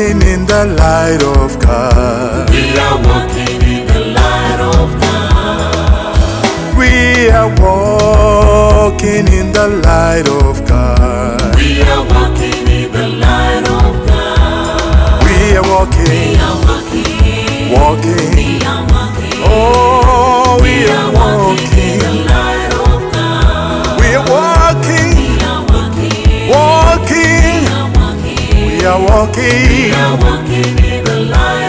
walking in the light of God. We are walking in the light of God. We are walking in the light of God. We are walking in the light of God. We are walking, walking. We are walking. Oh, we are walking. The light of God. We are walking, We are walking. walking. We are walking. We are walking. We are walking in the light